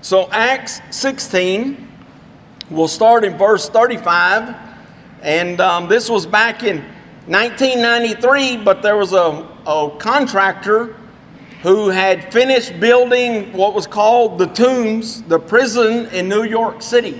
So Acts 16, we'll start in verse 35. And this was back in 1993, but there was a contractor who had finished building what was called the Tombs, the prison in New York City.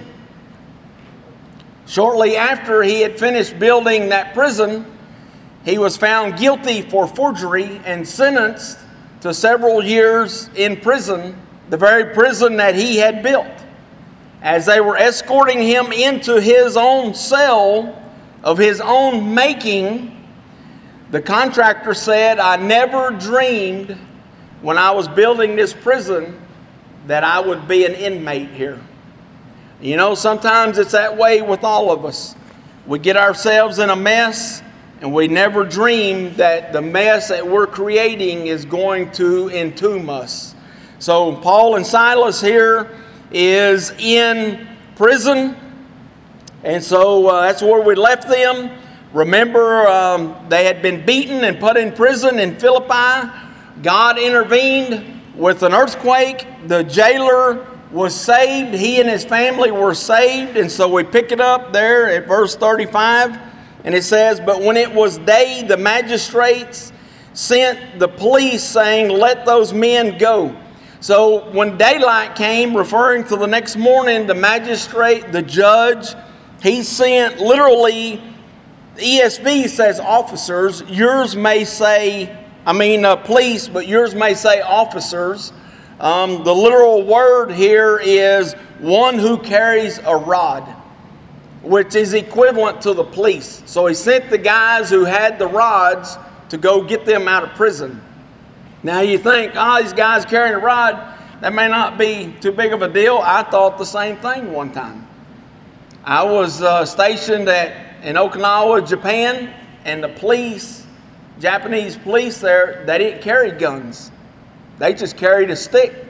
Shortly after he had finished building that prison, he was found guilty for forgery and sentenced to several years in prison, the very prison that he had built. As they were escorting him into his own cell of his own making, the contractor said, "I never dreamed when I was building this prison that I would be an inmate here." You know, sometimes it's that way with all of us. We get ourselves in a mess, and we never dream that the mess that we're creating is going to entomb us. So Paul and Silas here is in prison, and so that's where we left them. Remember, they had been beaten and put in prison in Philippi. God intervened with an earthquake. The jailer was saved. He and his family were saved. And so we pick it up there at verse 35. And it says, "But when it was day, the magistrates sent the police saying, 'Let those men go.'" So when daylight came, referring to the next morning, the magistrate, the judge, he sent literally, the ESV says officers. Yours may say, police, but yours may say officers. The literal word here is one who carries a rod, which is equivalent to the police. So he sent the guys who had the rods to go get them out of prison. Now you think, these guys carrying a rod, that may not be too big of a deal. I thought the same thing one time. I was stationed in Okinawa, Japan, and the police, Japanese police there, they didn't carry guns. They just carried a stick.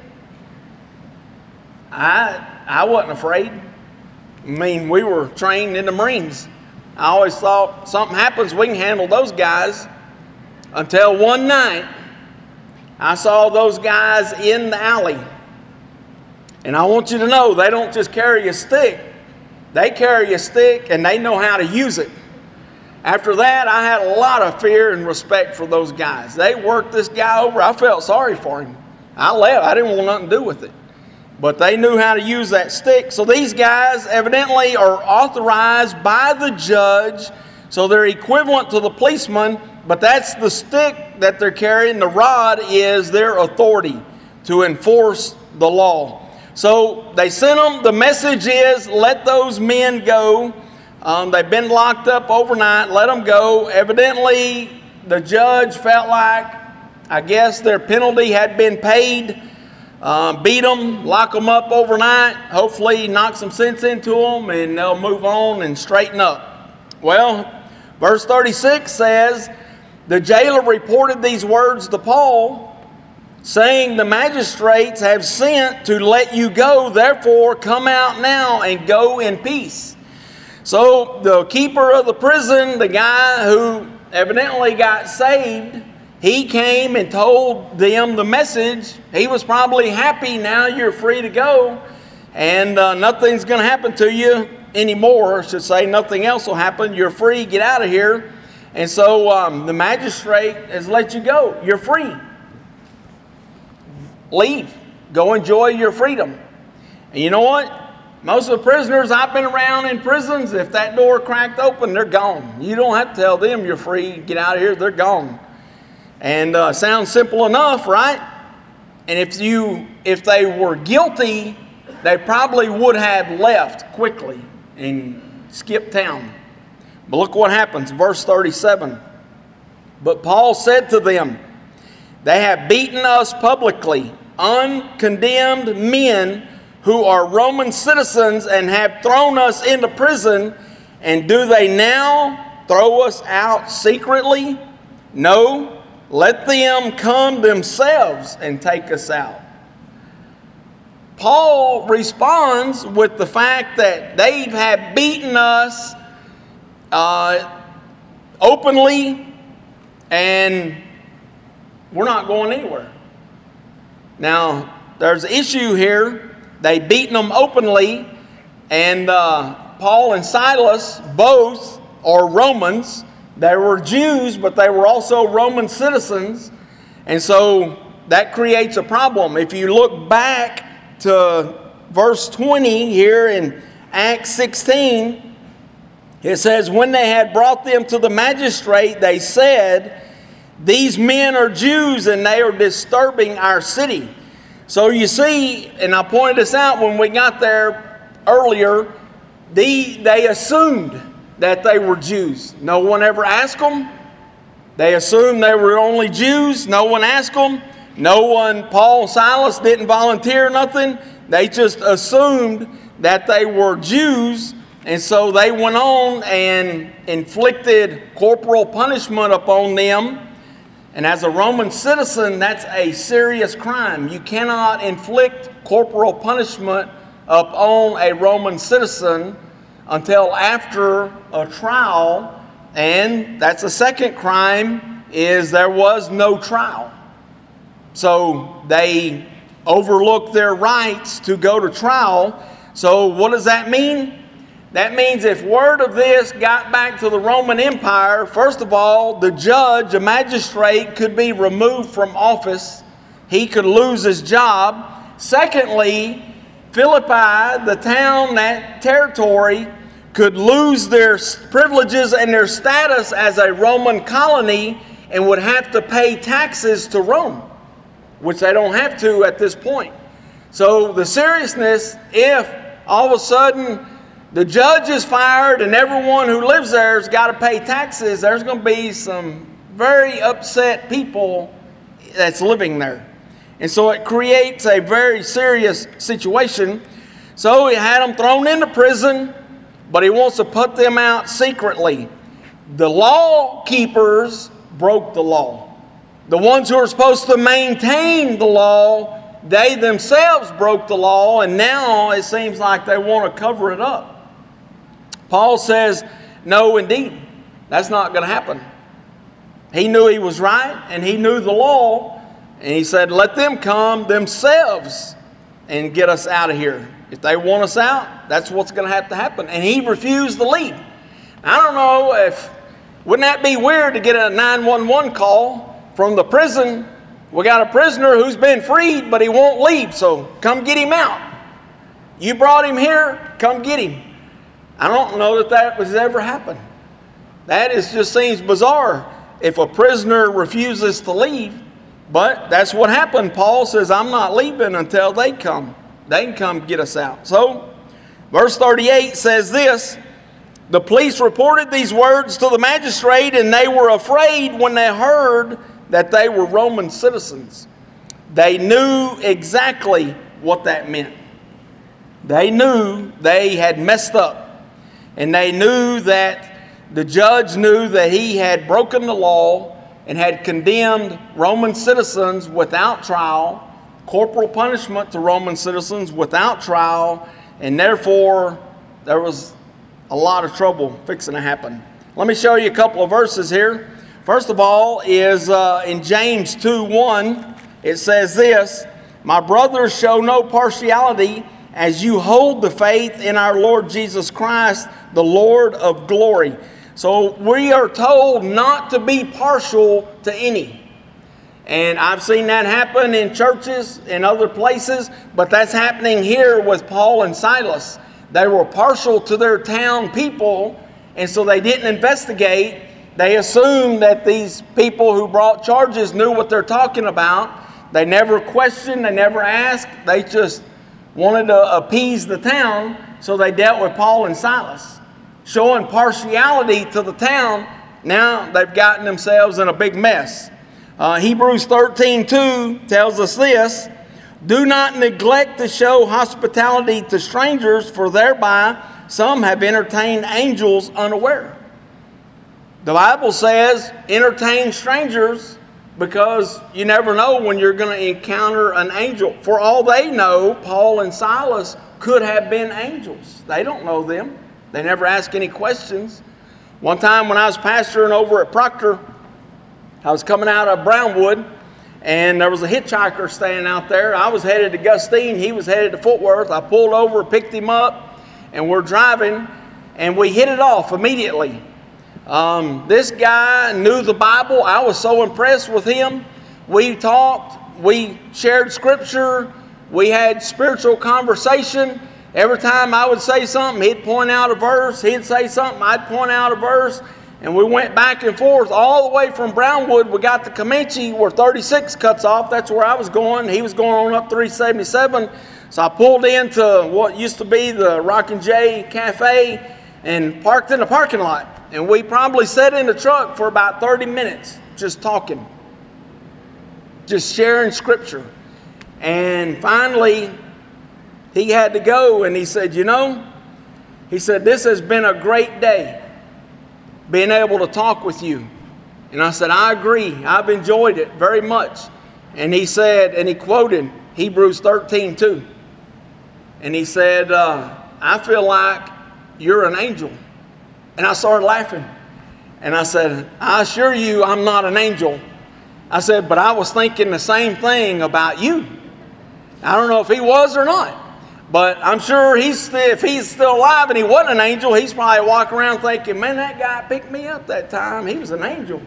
I wasn't afraid. We were trained in the Marines. I always thought something happens, we can handle those guys. Until one night, I saw those guys in the alley. And I want you to know, they don't just carry a stick. They carry a stick and they know how to use it. After that, I had a lot of fear and respect for those guys. They worked this guy over. I felt sorry for him. I left. I didn't want nothing to do with it. But they knew how to use that stick. So these guys evidently are authorized by the judge. So they're equivalent to the policeman. But that's the stick that they're carrying. The rod is their authority to enforce the law. So they sent them. The message is, let those men go. They've been locked up overnight. Let them go. Evidently, the judge felt like, I guess, their penalty had been paid. Beat them, lock them up overnight. Hopefully, knock some sense into them, and they'll move on and straighten up. Well, verse 36 says, the jailer reported these words to Paul, saying, "The magistrates have sent to let you go. Therefore, come out now and go in peace." So the keeper of the prison, the guy who evidently got saved, he came and told them the message. He was probably happy, now you're free to go, and nothing's going to happen to you anymore. I should say nothing else will happen. You're free, get out of here. And so the magistrate has let you go. You're free. Leave. Go enjoy your freedom. And you know what? Most of the prisoners I've been around in prisons, if that door cracked open, they're gone. You don't have to tell them you're free, get out of here, they're gone. And sounds simple enough, right? And if they were guilty, they probably would have left quickly and skipped town. But look what happens, verse 37. But Paul said to them, "They have beaten us publicly, uncondemned men who are Roman citizens, and have thrown us into prison, and do they now throw us out secretly? No, let them come themselves and take us out." Paul responds with the fact that they have beaten us openly, and we're not going anywhere. Now, there's an issue here They beaten them openly, and Paul and Silas both are Romans. They were Jews, but they were also Roman citizens, and so that creates a problem. If you look back to verse 20 here in Acts 16, it says, when they had brought them to the magistrate, they said, these men are Jews and they are disturbing our city. So you see, and I pointed this out when we got there earlier, they assumed that they were Jews. No one ever asked them. They assumed they were only Jews. No one asked them. Paul and Silas didn't volunteer nothing. They just assumed that they were Jews. And so they went on and inflicted corporal punishment upon them. And as a Roman citizen, that's a serious crime. You cannot inflict corporal punishment upon a Roman citizen until after a trial. And that's a second crime, is there was no trial. So they overlooked their rights to go to trial. So what does that mean? That means if word of this got back to the Roman Empire, first of all, the judge, a magistrate, could be removed from office. He could lose his job. Secondly, Philippi, the town, that territory, could lose their privileges and their status as a Roman colony and would have to pay taxes to Rome, which they don't have to at this point. So the seriousness, if all of a sudden the judge is fired and everyone who lives there has got to pay taxes, there's going to be some very upset people that's living there. And so it creates a very serious situation. So he had them thrown into prison, but he wants to put them out secretly. The law keepers broke the law. The ones who are supposed to maintain the law, they themselves broke the law, and now it seems like they want to cover it up. Paul says, no, indeed, that's not going to happen. He knew he was right, and he knew the law, and he said, let them come themselves and get us out of here. If they want us out, that's what's going to have to happen. And he refused to leave. I don't know wouldn't that be weird to get a 911 call from the prison? We got a prisoner who's been freed, but he won't leave, so come get him out. You brought him here, come get him. I don't know that was ever happened. That just seems bizarre if a prisoner refuses to leave, but that's what happened. Paul says, I'm not leaving until they come. They can come get us out. So, verse 38 says this, the police reported these words to the magistrate, and they were afraid when they heard that they were Roman citizens. They knew exactly what that meant. They knew they had messed up. And they knew that the judge knew that he had broken the law and had condemned Roman citizens without trial, corporal punishment to Roman citizens without trial, and therefore there was a lot of trouble fixing to happen. Let me show you a couple of verses here. First of all is in James 2:1, it says this, my brothers, show no partiality as you hold the faith in our Lord Jesus Christ, the Lord of glory. So we are told not to be partial to any. And I've seen that happen in churches and other places, but that's happening here with Paul and Silas. They were partial to their town people, and so they didn't investigate. They assumed that these people who brought charges knew what they're talking about. They never questioned, they never asked. They just wanted to appease the town, so they dealt with Paul and Silas. Showing partiality to the town, now they've gotten themselves in a big mess. Hebrews 13:2 tells us this, do not neglect to show hospitality to strangers, for thereby some have entertained angels unaware. The Bible says entertain strangers because you never know when you're going to encounter an angel. For all they know, Paul and Silas could have been angels. They don't know them. They never ask any questions. One time when I was pastoring over at Proctor, I was coming out of Brownwood, and there was a hitchhiker standing out there. I was headed to Gustine. He was headed to Fort Worth. I pulled over, picked him up, and we're driving, and we hit it off immediately. This guy knew the Bible. I was so impressed with him. We talked. We shared Scripture. We had spiritual conversation. Every time I would say something, he'd point out a verse. He'd say something, I'd point out a verse. And we went back and forth all the way from Brownwood. We got to Comanche where 36 cuts off. That's where I was going. He was going on up 377. So I pulled into what used to be the Rockin' J Cafe and parked in the parking lot. And we probably sat in the truck for about 30 minutes just talking, just sharing Scripture. And finally, he had to go, and he said, he said, this has been a great day, being able to talk with you. And I said, I agree. I've enjoyed it very much. And he said, and he quoted Hebrews 13:2. And he said, I feel like you're an angel. And I started laughing. And I said, I assure you I'm not an angel. I said, but I was thinking the same thing about you. I don't know if he was or not. But I'm sure if he's still alive and he wasn't an angel, he's probably walking around thinking, man, that guy picked me up that time. He was an angel.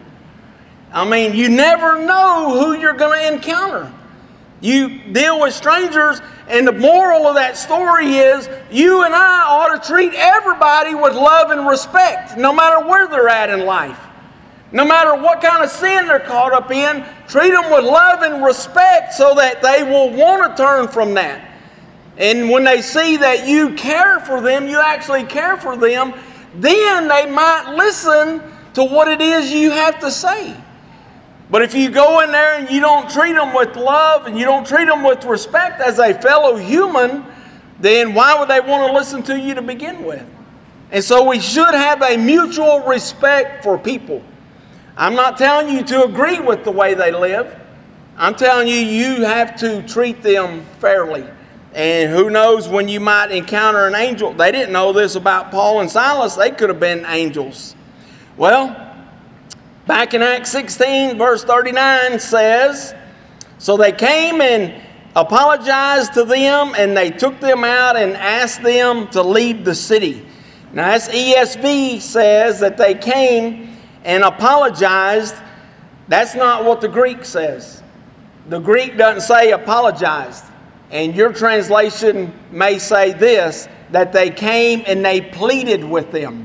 I mean, you never know who you're going to encounter. You deal with strangers, and the moral of that story is you and I ought to treat everybody with love and respect, no matter where they're at in life. No matter what kind of sin they're caught up in, treat them with love and respect so that they will want to turn from that. And when they see that you care for them, you actually care for them, then they might listen to what it is you have to say. But if you go in there and you don't treat them with love and you don't treat them with respect as a fellow human, then why would they want to listen to you to begin with? And so we should have a mutual respect for people. I'm not telling you to agree with the way they live. I'm telling you, you have to treat them fairly. And who knows when you might encounter an angel. They didn't know this about Paul and Silas. They could have been angels. Well, back in Acts 16, verse 39 says, so they came and apologized to them, and they took them out and asked them to leave the city. Now, this ESV says that they came and apologized. That's not what the Greek says. The Greek doesn't say apologized. And your translation may say this, that they came and they pleaded with them.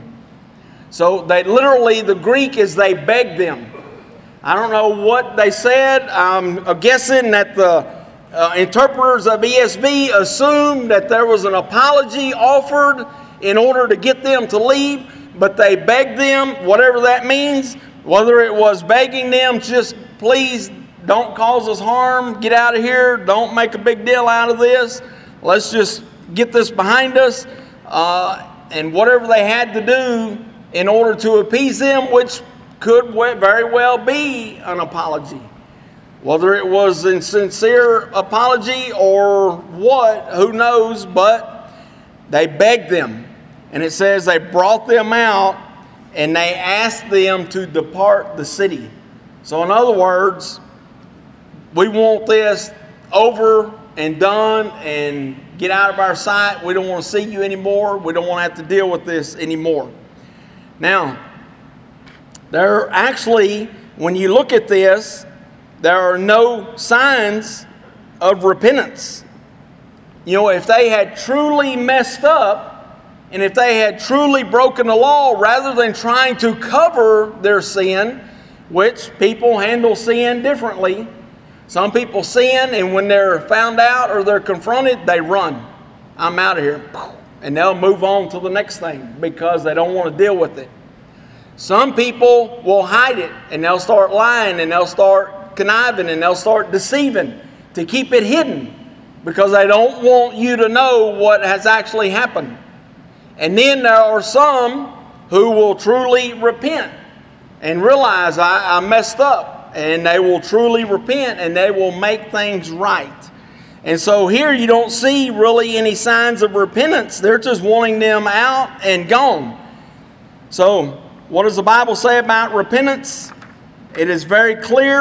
So they literally, the Greek is they begged them. I don't know what they said. I'm guessing that the interpreters of ESV assumed that there was an apology offered in order to get them to leave, but they begged them, whatever that means, whether it was begging them, just please don't cause us harm, get out of here, don't make a big deal out of this, let's just get this behind us, and whatever they had to do in order to appease them, which could very well be an apology. Whether it was a sincere apology or what, who knows, but they begged them. And it says they brought them out and they asked them to depart the city. So in other words, we want this over and done and get out of our sight. We don't want to see you anymore. We don't want to have to deal with this anymore. Now, there actually, when you look at this, there are no signs of repentance. You know, if they had truly messed up, and if they had truly broken the law, rather than trying to cover their sin, which people handle sin differently. Some people sin, and when they're found out or they're confronted, they run. I'm out of here. And they'll move on to the next thing because they don't want to deal with it. Some people will hide it, and they'll start lying, and they'll start conniving, and they'll start deceiving to keep it hidden because they don't want you to know what has actually happened. And then there are some who will truly repent and realize I messed up, and they will truly repent and they will make things right. And so here you don't see really any signs of repentance. They're just wanting them out and gone. So what does the Bible say about repentance? It is very clear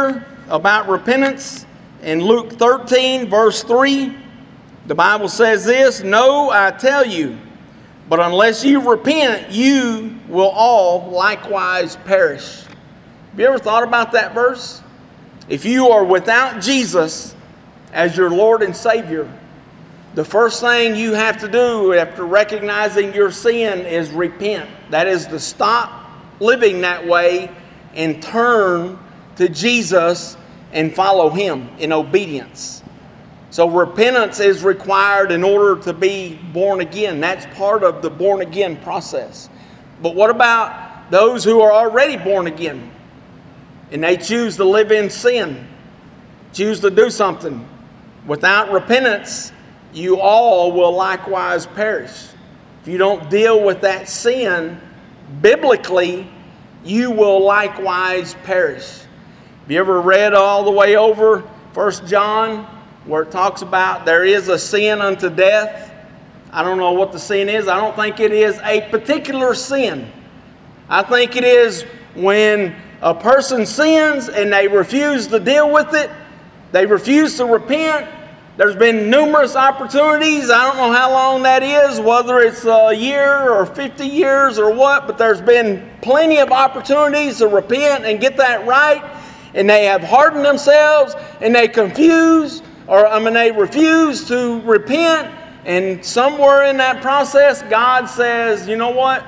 about repentance in Luke 13, verse 3. The Bible says this, "No, I tell you, but unless you repent, you will all likewise perish." Have you ever thought about that verse? If you are without Jesus as your Lord and Savior, the first thing you have to do after recognizing your sin is repent. That is to stop living that way and turn to Jesus and follow Him in obedience. So repentance is required in order to be born again. That's part of the born again process. But what about those who are already born again and they choose to live in sin, choose to do something? Without repentance, you all will likewise perish. If you don't deal with that sin biblically, you will likewise perish. Have you ever read all the way over 1 John where it talks about there is a sin unto death? I don't know what the sin is. I don't think it is a particular sin. I think it is when a person sins and they refuse to deal with it. They refuse to repent. There's been numerous opportunities. I don't know how long that is, whether it's a year or 50 years or what, but there's been plenty of opportunities to repent and get that right. And they have hardened themselves and they they refuse to repent. And somewhere in that process, God says, you know what?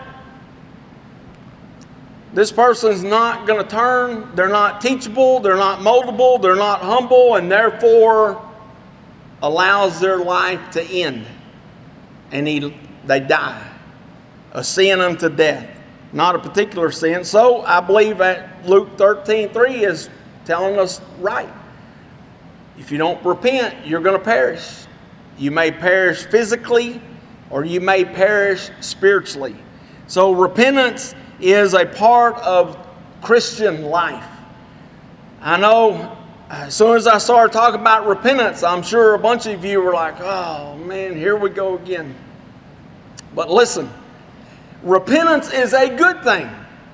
This person's not going to turn. They're not teachable. They're not moldable. They're not humble. And therefore allows their life to end. And they die. A sin unto death. Not a particular sin. So I believe that Luke 13:3 is telling us right. If you don't repent, you're going to perish. You may perish physically or you may perish spiritually. So repentance is a part of Christian life. I know as soon as I started talking about repentance, I'm sure a bunch of you were like, oh man, here we go again. But listen, repentance is a good thing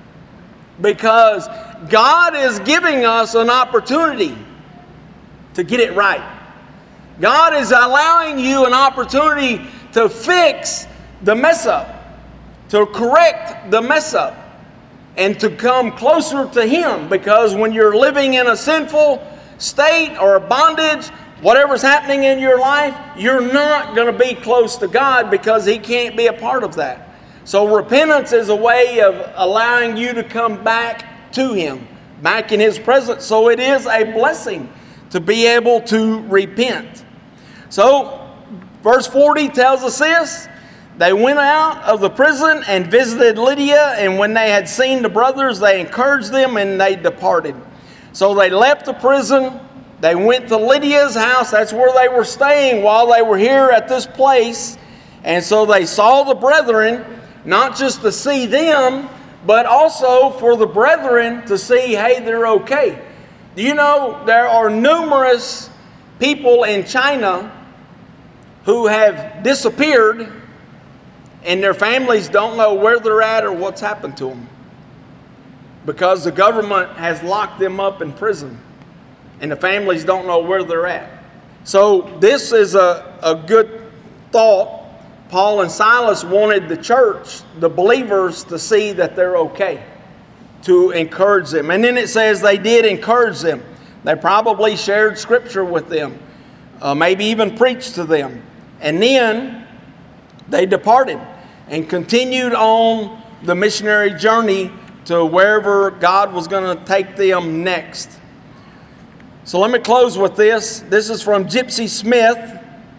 because God is giving us an opportunity to get it right. God is allowing you an opportunity to fix the mess up, to correct the mess up, and to come closer to Him. Because when you're living in a sinful state or a bondage, whatever's happening in your life, you're not going to be close to God because He can't be a part of that. So repentance is a way of allowing you to come back to Him, back in His presence. So it is a blessing to be able to repent. So verse 40 tells us this. They went out of the prison and visited Lydia, and when they had seen the brothers, they encouraged them and they departed. So they left the prison. They went to Lydia's house. That's where they were staying while they were here at this place. And so they saw the brethren, not just to see them, but also for the brethren to see, hey, they're okay. Do you know there are numerous people in China who have disappeared and their families don't know where they're at or what's happened to them because the government has locked them up in prison and the families don't know where they're at. So this is a good thought. Paul and Silas wanted the church, the believers, to see that they're okay, to encourage them. And then it says they did encourage them. They probably shared scripture with them, maybe even preached to them. And then they departed and continued on the missionary journey to wherever God was going to take them next. So let me close with this. This is from Gypsy Smith.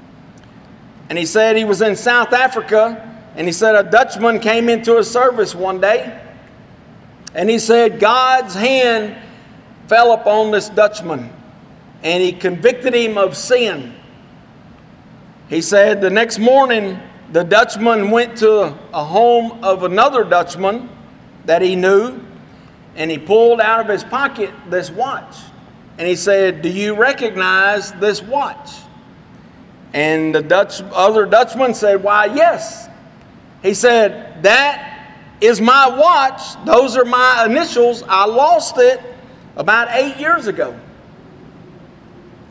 And he said he was in South Africa. And he said a Dutchman came into his service one day. And he said God's hand fell upon this Dutchman. And he convicted him of sin. He said the next morning, the Dutchman went to a home of another Dutchman that he knew, and he pulled out of his pocket this watch. And he said, do you recognize this watch? And the other Dutchman said, why, yes. He said, that is my watch. Those are my initials. I lost it about 8 years ago.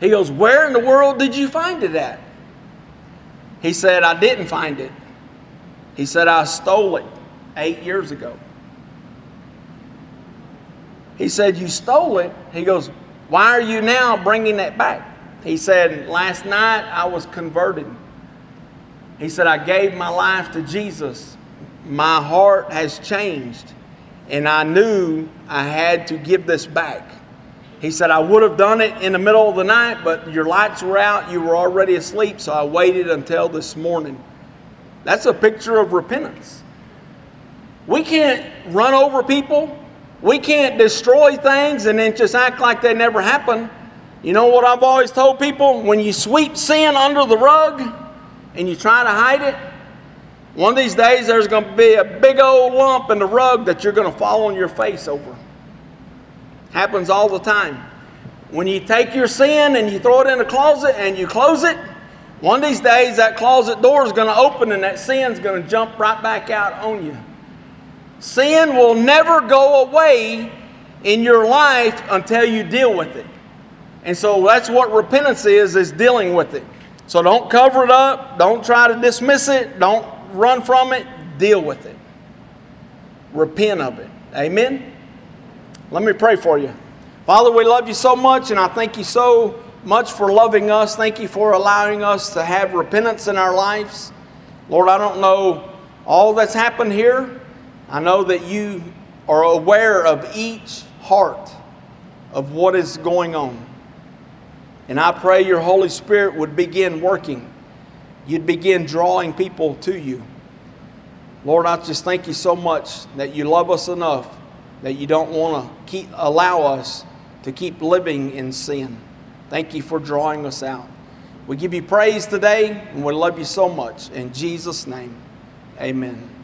He goes, where in the world did you find it at? He said, I didn't find it. He said, I stole it 8 years ago. He said, you stole it? He goes, why are you now bringing it back? He said, last night I was converted. He said, I gave my life to Jesus. My heart has changed. And I knew I had to give this back. He said, I would have done it in the middle of the night, but your lights were out. You were already asleep, so I waited until this morning. That's a picture of repentance. We can't run over people. We can't destroy things and then just act like they never happened. You know what I've always told people? When you sweep sin under the rug and you try to hide it, one of these days there's going to be a big old lump in the rug that you're going to fall on your face over. Happens all the time. When you take your sin and you throw it in a closet and you close it, one of these days that closet door is going to open and that sin's going to jump right back out on you. Sin will never go away in your life until you deal with it. And so that's what repentance is dealing with it. So don't cover it up. Don't try to dismiss it. Don't run from it. Deal with it. Repent of it. Amen? Let me pray for you. Father, we love you so much, and I thank you so much for loving us. Thank you for allowing us to have repentance in our lives. Lord, I don't know all that's happened here. I know that you are aware of each heart of what is going on. And I pray your Holy Spirit would begin working. You'd begin drawing people to you. Lord, I just thank you so much that you love us enough that you don't want to allow us to keep living in sin. Thank you for drawing us out. We give you praise today, and we love you so much. In Jesus' name, amen.